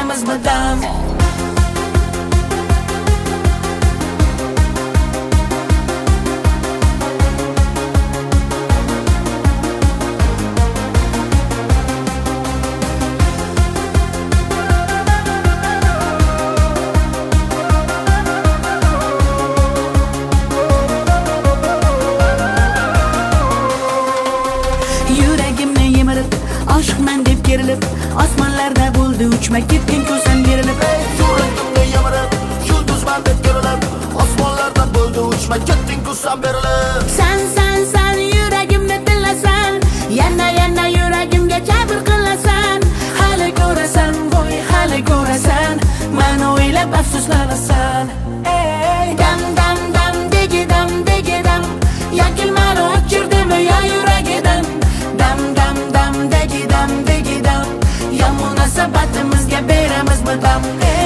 beramizmi dam. Aşkman deb kerilib, osmonlarda bo'ldi uchma ketding ko'zdan berilib. Yuragimga yamirib, yulduzman deb kerilib, osmonlarda bo'ldi uchma ketding ko'zdan berilib. San yuragimni tillasan, yana yuragimga jabr qilasan. Hali ko'rasan, voy hali ko'rasan, meni o'ylab afsuslanasan. Dam degidam, yakilmani o'chirdimi yo yuragidan. Dam degidam, ya munosabatimizga beramizmi dam.